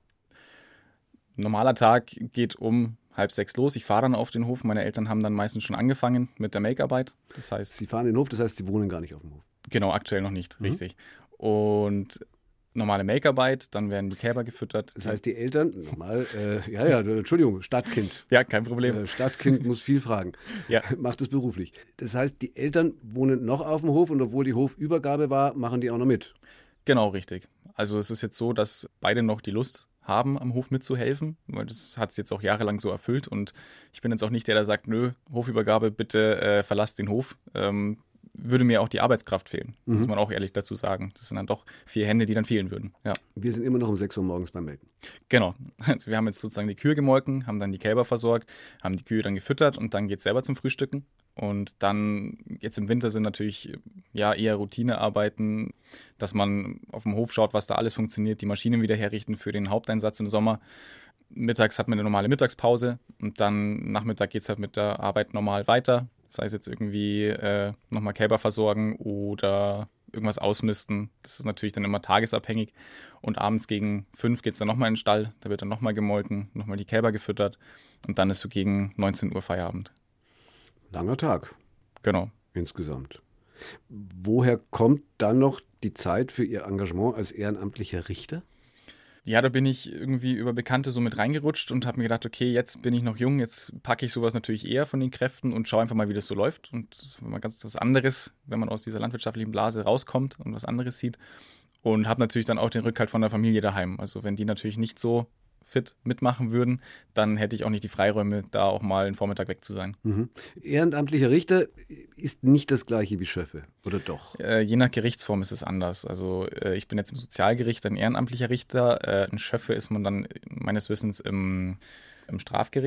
Ein normaler Tag geht um 5:30 los. Ich fahre dann auf den Hof. Meine Eltern haben dann meistens schon angefangen mit der Make-Arbeit. Das heißt, Sie fahren in den Hof, das heißt, Sie wohnen gar nicht auf dem Hof? Genau, aktuell noch nicht, richtig. Und normale Make-Arbeit, dann werden die Kälber gefüttert. Das heißt, die Eltern, normal, Entschuldigung, Stadtkind. Ja, kein Problem. Stadtkind muss viel fragen. Ja. Macht es beruflich. Das heißt, die Eltern wohnen noch auf dem Hof und obwohl die Hofübergabe war, machen die auch noch mit. Genau, richtig. Also es ist jetzt so, dass beide noch die Lust haben, am Hof mitzuhelfen, weil das hat es jetzt auch jahrelang so erfüllt und ich bin jetzt auch nicht der, der sagt, nö, Hofübergabe, bitte verlasst den Hof. Würde mir auch die Arbeitskraft fehlen, muss man auch ehrlich dazu sagen. Das sind dann doch 4 Hände, die dann fehlen würden. Ja. Wir sind immer noch um 6 Uhr morgens beim Melken. Genau. Also wir haben jetzt sozusagen die Kühe gemolken, haben dann die Kälber versorgt, haben die Kühe dann gefüttert und dann geht es selber zum Frühstücken. Und dann, jetzt im Winter sind natürlich ja eher Routinearbeiten, dass man auf dem Hof schaut, was da alles funktioniert, die Maschinen wieder herrichten für den Haupteinsatz im Sommer. Mittags hat man eine normale Mittagspause und dann Nachmittag geht es halt mit der Arbeit normal weiter. Sei es jetzt irgendwie nochmal Kälber versorgen oder irgendwas ausmisten. Das ist natürlich dann immer tagesabhängig. Und abends gegen 5 geht es dann nochmal in den Stall. Da wird dann nochmal gemolken, nochmal die Kälber gefüttert. Und dann ist so gegen 19 Uhr Feierabend. Langer Tag. Genau. Insgesamt. Woher kommt dann noch die Zeit für Ihr Engagement als ehrenamtlicher Richter? Ja, da bin ich irgendwie über Bekannte so mit reingerutscht und habe mir gedacht, okay, jetzt bin ich noch jung, jetzt packe ich sowas natürlich eher von den Kräften und schaue einfach mal, wie das so läuft. Und das ist mal ganz was anderes, wenn man aus dieser landwirtschaftlichen Blase rauskommt und was anderes sieht. Und habe natürlich dann auch den Rückhalt von der Familie daheim. Also wenn die natürlich nicht so fit mitmachen würden, dann hätte ich auch nicht die Freiräume, da auch mal einen Vormittag weg zu sein. Ehrenamtlicher Richter ist nicht das gleiche wie Schöffe, oder doch? Je nach Gerichtsform ist es anders. Also ich bin jetzt im Sozialgericht ein ehrenamtlicher Richter. Ein Schöffe ist man dann meines Wissens im Strafgericht.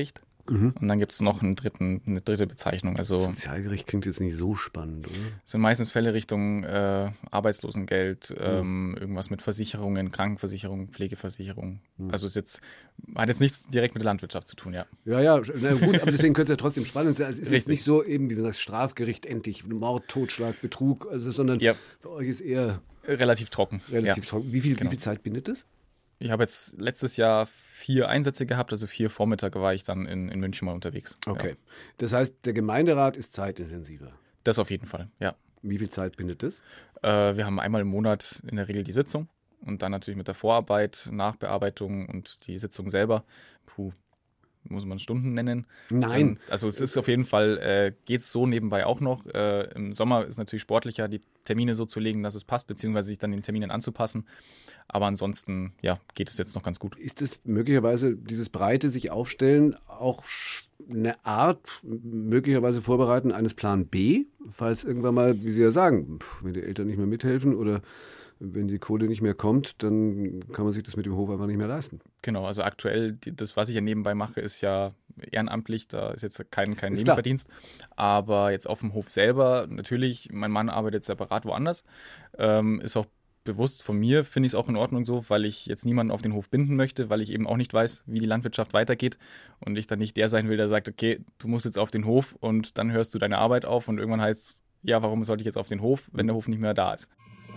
Und dann gibt es noch eine dritte Bezeichnung. Also Sozialgericht klingt jetzt nicht so spannend, oder? es sind meistens Fälle Richtung Arbeitslosengeld, irgendwas mit Versicherungen, Krankenversicherung, Pflegeversicherung. Also hat jetzt nichts direkt mit der Landwirtschaft zu tun, ja. Ja, na gut, aber deswegen könnte es ja trotzdem spannend sein. Es ist jetzt Richtig. nicht so eben, wie man sagt, Strafgericht endlich, Mord, Totschlag, Betrug, sondern bei euch ist eher Relativ trocken. trocken. Wie viel Zeit bindet es? Ich habe jetzt letztes Jahr 4 Einsätze gehabt, also 4 Vormittage war ich dann in München mal unterwegs. Okay. Ja. Das heißt, der Gemeinderat ist zeitintensiver. Das auf jeden Fall, ja. Wie viel Zeit bindet das? Wir haben einmal im Monat in der Regel die Sitzung und dann natürlich mit der Vorarbeit, Nachbearbeitung und die Sitzung selber. Muss man Stunden nennen? Nein. Also es ist auf jeden Fall, geht es so nebenbei auch noch. Im Sommer ist natürlich sportlicher, die Termine so zu legen, dass es passt, beziehungsweise sich dann den Terminen anzupassen. Aber ansonsten, geht es jetzt noch ganz gut. Ist es möglicherweise dieses breite sich aufstellen auch eine Art, möglicherweise Vorbereiten eines Plan B, falls irgendwann mal, wie Sie ja sagen, wenn die Eltern nicht mehr mithelfen oder wenn die Kohle nicht mehr kommt, dann kann man sich das mit dem Hof einfach nicht mehr leisten. Genau, also aktuell, das, was ich ja nebenbei mache, ist ja ehrenamtlich, da ist jetzt kein Ist Nebenverdienst. Aber jetzt auf dem Hof selber, natürlich, mein Mann arbeitet separat woanders, ist auch bewusst von mir, finde ich es auch in Ordnung so, weil ich jetzt niemanden auf den Hof binden möchte, weil ich eben auch nicht weiß, wie die Landwirtschaft weitergeht und ich dann nicht der sein will, der sagt, okay, du musst jetzt auf den Hof und dann hörst du deine Arbeit auf und irgendwann heißt es, ja, warum sollte ich jetzt auf den Hof, wenn der Hof nicht mehr da ist?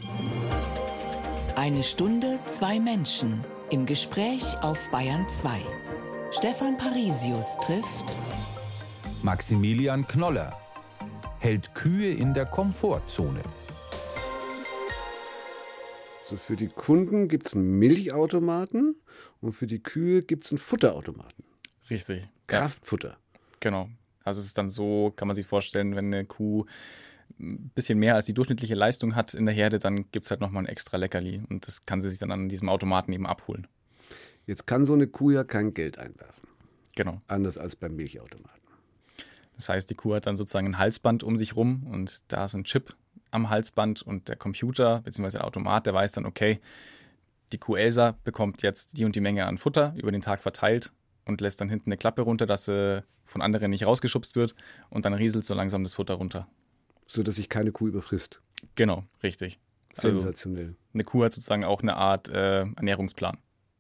1 Stunde, 2 Menschen im Gespräch auf Bayern 2. Stefan Parisius trifft Maximilian Knoller hält Kühe in der Komfortzone. So, für die Kunden gibt es einen Milchautomaten und für die Kühe gibt es einen Futterautomaten. Richtig. Kraftfutter. Genau. Also es ist dann so, kann man sich vorstellen, wenn eine Kuh ein bisschen mehr als die durchschnittliche Leistung hat in der Herde, dann gibt es halt nochmal ein extra Leckerli und das kann sie sich dann an diesem Automaten eben abholen. Jetzt kann so eine Kuh ja kein Geld einwerfen. Genau. Anders als beim Milchautomaten. Das heißt, die Kuh hat dann sozusagen ein Halsband um sich rum und da ist ein Chip am Halsband und der Computer bzw. der Automat, der weiß dann, okay, die Kuh Elsa bekommt jetzt die und die Menge an Futter über den Tag verteilt und lässt dann hinten eine Klappe runter, dass sie von anderen nicht rausgeschubst wird und dann rieselt so langsam das Futter runter. So dass sich keine Kuh überfrisst. Genau, richtig. Sensationell. Also eine Kuh hat sozusagen auch eine Art Ernährungsplan.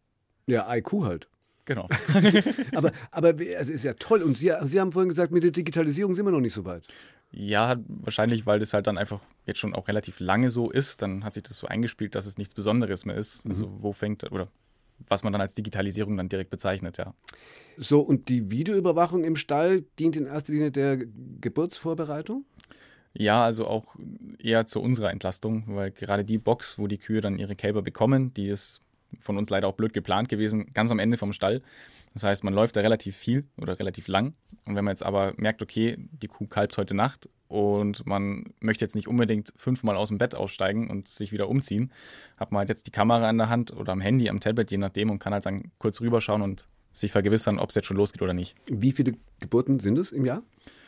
Ja, IQ halt. Genau. aber also ist ja toll. Und Sie haben vorhin gesagt, mit der Digitalisierung sind wir noch nicht so weit. Ja, wahrscheinlich, weil das halt dann einfach jetzt schon auch relativ lange so ist. Dann hat sich das so eingespielt, dass es nichts Besonderes mehr ist. Also oder was man dann als Digitalisierung dann direkt bezeichnet, ja. So, und die Videoüberwachung im Stall dient in erster Linie der Geburtsvorbereitung? Ja, also auch eher zu unserer Entlastung, weil gerade die Box, wo die Kühe dann ihre Kälber bekommen, die ist von uns leider auch blöd geplant gewesen, ganz am Ende vom Stall. Das heißt, man läuft da relativ viel oder relativ lang. Und wenn man jetzt aber merkt, okay, die Kuh kalbt heute Nacht und man möchte jetzt nicht unbedingt 5-mal aus dem Bett aussteigen und sich wieder umziehen, hat man halt jetzt die Kamera in der Hand oder am Handy, am Tablet, je nachdem, und kann halt dann kurz rüberschauen und sich vergewissern, ob es jetzt schon losgeht oder nicht. Wie viele Geburten sind es im Jahr?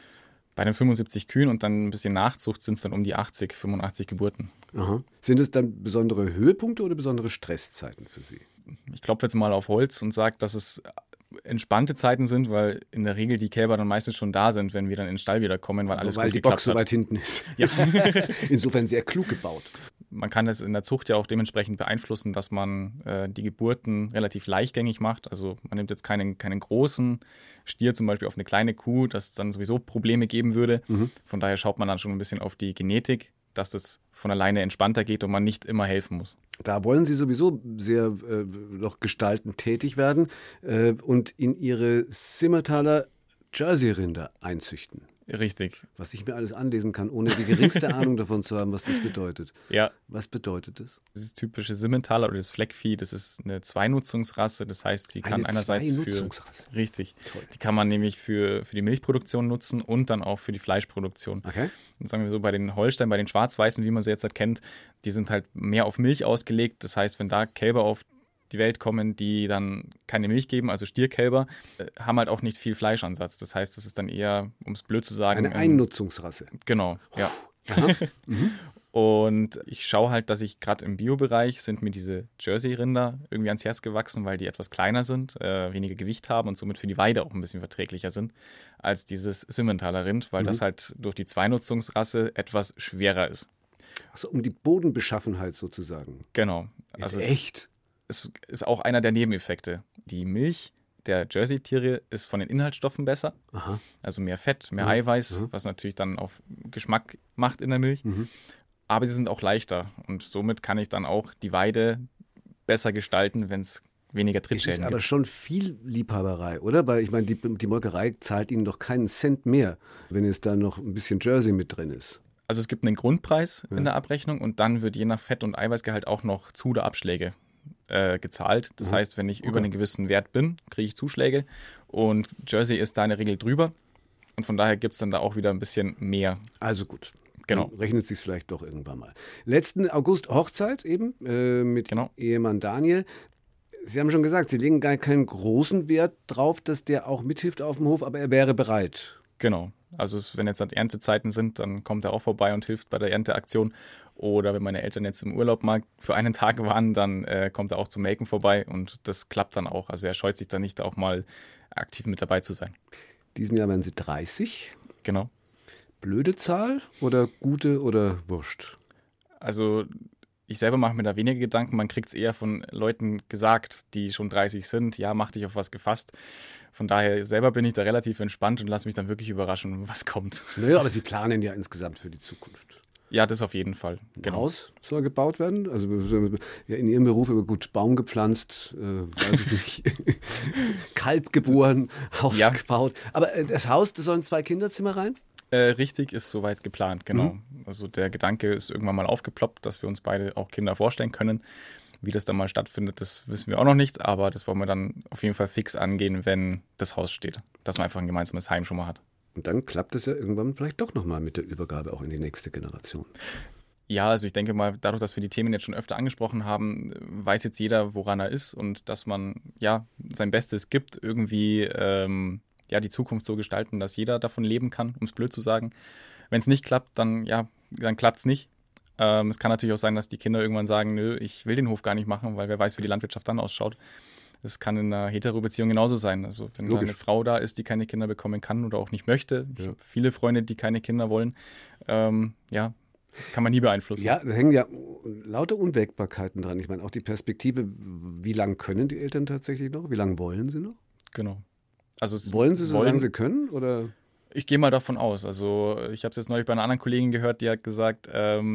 Bei den 75 Kühen und dann ein bisschen Nachzucht sind es dann um die 80, 85 Geburten. Aha. Sind es dann besondere Höhepunkte oder besondere Stresszeiten für Sie? Ich klopfe jetzt mal auf Holz und sage, dass es entspannte Zeiten sind, weil in der Regel die Kälber dann meistens schon da sind, wenn wir dann in den Stall wieder kommen, weil alles weil gut die geklappt Box so hat. weit hinten ist. Ja. Insofern sehr klug gebaut. Man kann das in der Zucht ja auch dementsprechend beeinflussen, dass man die Geburten relativ leichtgängig macht. Also man nimmt jetzt keinen großen Stier zum Beispiel auf eine kleine Kuh, das dann sowieso Probleme geben würde. Von daher schaut man dann schon ein bisschen auf die Genetik, dass das von alleine entspannter geht und man nicht immer helfen muss. Da wollen Sie sowieso sehr noch gestaltend tätig werden und in Ihre Simmertaler Jersey-Rinder einzüchten. Richtig. Was ich mir alles anlesen kann, ohne die geringste Ahnung davon zu haben, was das bedeutet. Ja. Was bedeutet das? Das typische Simmentaler oder das Fleckvieh, das ist eine Zweinutzungsrasse. Das heißt, sie kann einerseits Zweinutzungsrasse. Richtig. Toll. Die kann man nämlich für die Milchproduktion nutzen und dann auch für die Fleischproduktion. Okay. Und sagen wir so, bei den Holstein, bei den Schwarz-Weißen, wie man sie jetzt halt kennt, die sind halt mehr auf Milch ausgelegt. Das heißt, wenn da Kälber auf die Welt kommen, die dann keine Milch geben, also Stierkälber, haben halt auch nicht viel Fleischansatz. Das heißt, das ist dann eher, um es blöd zu sagen, Eine Einnutzungsrasse. Genau, ja. Und ich schaue halt, dass ich gerade im Bio-Bereich sind mir diese Jersey-Rinder irgendwie ans Herz gewachsen, weil die etwas kleiner sind, weniger Gewicht haben und somit für die Weide auch ein bisschen verträglicher sind als dieses Simmentaler Rind, weil das halt durch die Zweinutzungsrasse etwas schwerer ist. Also um die Bodenbeschaffenheit sozusagen. Genau. Also echt? Es ist auch einer der Nebeneffekte. Die Milch der Jersey-Tiere ist von den Inhaltsstoffen besser. Aha. Also mehr Fett, mehr Eiweiß, was natürlich dann auch Geschmack macht in der Milch. Aber sie sind auch leichter und somit kann ich dann auch die Weide besser gestalten, wenn es weniger Trittschäden gibt. Das ist aber schon viel Liebhaberei, oder? Weil ich meine, die Molkerei zahlt Ihnen doch keinen Cent mehr, wenn jetzt da noch ein bisschen Jersey mit drin ist. Also es gibt einen Grundpreis in der Abrechnung und dann wird je nach Fett- und Eiweißgehalt auch noch Zu- oder Abschläge gezahlt. Das heißt, wenn ich über einen gewissen Wert bin, kriege ich Zuschläge und Jersey ist da in der Regel drüber und von daher gibt es dann da auch wieder ein bisschen mehr. Also gut. Genau. Dann rechnet sich vielleicht doch irgendwann mal. Letzten August Hochzeit eben mit Ehemann Daniel. Sie haben schon gesagt, Sie legen gar keinen großen Wert drauf, dass der auch mithilft auf dem Hof, aber er wäre bereit. Genau. Also wenn jetzt halt Erntezeiten sind, dann kommt er auch vorbei und hilft bei der Ernteaktion. Oder wenn meine Eltern jetzt im Urlaub mal für einen Tag waren, dann kommt er auch zum Melken vorbei und das klappt dann auch. Also er scheut sich dann nicht, auch mal aktiv mit dabei zu sein. Diesem Jahr werden Sie 30. Genau. Blöde Zahl oder gute oder wurscht? Also ich selber mache mir da weniger Gedanken. Man kriegt es eher von Leuten gesagt, die schon 30 sind. Ja, mach dich auf was gefasst. Von daher selber bin ich da relativ entspannt und lasse mich dann wirklich überraschen, was kommt. Naja, aber Sie planen ja insgesamt für die Zukunft. Ja, das auf jeden Fall. Ein Haus soll gebaut werden? Also ja, in Ihrem Beruf gut Baum gepflanzt, weiß ich nicht, Kalb geboren, Haus gebaut. Aber das Haus, da sollen 2 Kinderzimmer rein? Richtig, ist soweit geplant, genau. Also der Gedanke ist irgendwann mal aufgeploppt, dass wir uns beide auch Kinder vorstellen können. Wie das dann mal stattfindet, das wissen wir auch noch nicht, aber das wollen wir dann auf jeden Fall fix angehen, wenn das Haus steht. Dass man einfach ein gemeinsames Heim schon mal hat. Und dann klappt es ja irgendwann vielleicht doch nochmal mit der Übergabe auch in die nächste Generation. Ja, also ich denke mal, dadurch, dass wir die Themen jetzt schon öfter angesprochen haben, weiß jetzt jeder, woran er ist und dass man ja sein Bestes gibt, irgendwie die Zukunft so gestalten, dass jeder davon leben kann, um es blöd zu sagen. Wenn es nicht klappt, dann klappt es nicht. Es kann natürlich auch sein, dass die Kinder irgendwann sagen, nö, ich will den Hof gar nicht machen, weil wer weiß, wie die Landwirtschaft dann ausschaut. Das kann in einer Hetero-Beziehung genauso sein. Also wenn da eine Frau da ist, die keine Kinder bekommen kann oder auch nicht möchte. Ich habe viele Freunde, die keine Kinder wollen. Kann man nie beeinflussen. Ja, da hängen ja lauter Unwägbarkeiten dran. Ich meine, auch die Perspektive, wie lange können die Eltern tatsächlich noch? Wie lange wollen sie noch? Genau. Also wollen sie so lange sie können? Oder? Ich gehe mal davon aus. Also ich habe es jetzt neulich bei einer anderen Kollegin gehört, die hat gesagt,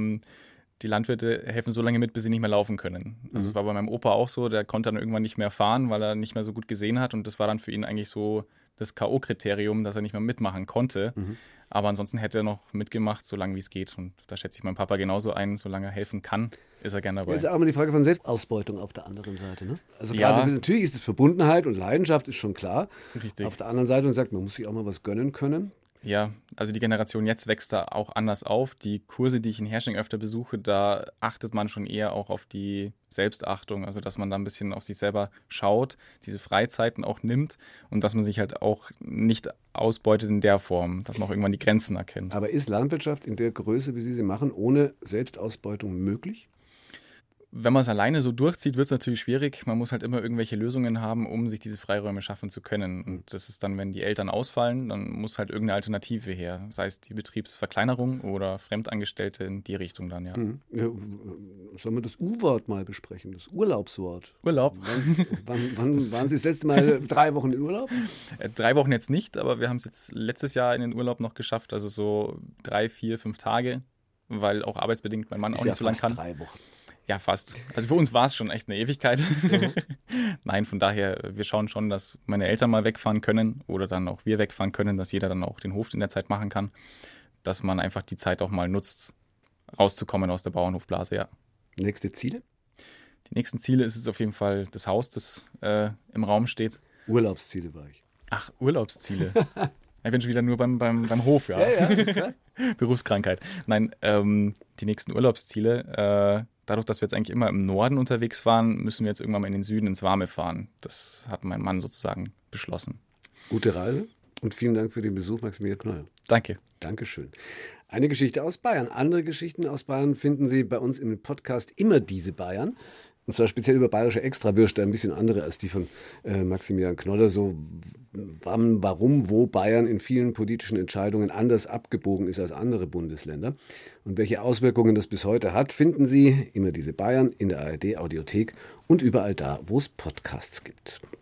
die Landwirte helfen so lange mit, bis sie nicht mehr laufen können. Also es war bei meinem Opa auch so, der konnte dann irgendwann nicht mehr fahren, weil er nicht mehr so gut gesehen hat und das war dann für ihn eigentlich so das K.O.-Kriterium, dass er nicht mehr mitmachen konnte. Aber ansonsten hätte er noch mitgemacht, solange wie es geht. Und da schätze ich meinen Papa genauso ein, solange er helfen kann, ist er gerne dabei. Das ist ja auch immer die Frage von Selbstausbeutung auf der anderen Seite. Ne? Also gerade natürlich ist es Verbundenheit und Leidenschaft, ist schon klar. Richtig. Auf der anderen Seite, man sagt, man muss sich auch mal was gönnen können. Ja, also die Generation jetzt wächst da auch anders auf. Die Kurse, die ich in Hersching öfter besuche, da achtet man schon eher auch auf die Selbstachtung, also dass man da ein bisschen auf sich selber schaut, diese Freizeiten auch nimmt und dass man sich halt auch nicht ausbeutet in der Form, dass man auch irgendwann die Grenzen erkennt. Aber ist Landwirtschaft in der Größe, wie Sie sie machen, ohne Selbstausbeutung möglich? Wenn man es alleine so durchzieht, wird es natürlich schwierig. Man muss halt immer irgendwelche Lösungen haben, um sich diese Freiräume schaffen zu können. Und das ist dann, wenn die Eltern ausfallen, dann muss halt irgendeine Alternative her. Sei es die Betriebsverkleinerung oder Fremdangestellte in die Richtung dann, ja. Ja, sollen wir das U-Wort mal besprechen, das Urlaubswort? Urlaub. Wann waren Sie das letzte Mal 3 Wochen in Urlaub? 3 Wochen jetzt nicht, aber wir haben es jetzt letztes Jahr in den Urlaub noch geschafft. Also so 3, 4, 5 Tage, weil auch arbeitsbedingt mein Mann auch nicht so lange kann. 3 Wochen. Ja, fast. Also für uns war es schon echt eine Ewigkeit. Nein, von daher, wir schauen schon, dass meine Eltern mal wegfahren können oder dann auch wir wegfahren können, dass jeder dann auch den Hof in der Zeit machen kann, dass man einfach die Zeit auch mal nutzt, rauszukommen aus der Bauernhofblase, ja. Nächste Ziele? Die nächsten Ziele ist es auf jeden Fall das Haus, das im Raum steht. Urlaubsziele war ich. Ach, Urlaubsziele. Ich bin schon wieder nur beim Hof, ja. Ja. Berufskrankheit. Nein, die nächsten Urlaubsziele, dadurch, dass wir jetzt eigentlich immer im Norden unterwegs waren, müssen wir jetzt irgendwann mal in den Süden ins Warme fahren. Das hat mein Mann sozusagen beschlossen. Gute Reise und vielen Dank für den Besuch, Maximilian Knoller. Danke. Dankeschön. Eine Geschichte aus Bayern. Andere Geschichten aus Bayern finden Sie bei uns im Podcast Immer diese Bayern. Und zwar speziell über bayerische Extrawürste, ein bisschen andere als die von Maximilian Knoller. So wann, warum, wo Bayern in vielen politischen Entscheidungen anders abgebogen ist als andere Bundesländer. Und welche Auswirkungen das bis heute hat, finden Sie Immer diese Bayern in der ARD Audiothek und überall da, wo es Podcasts gibt.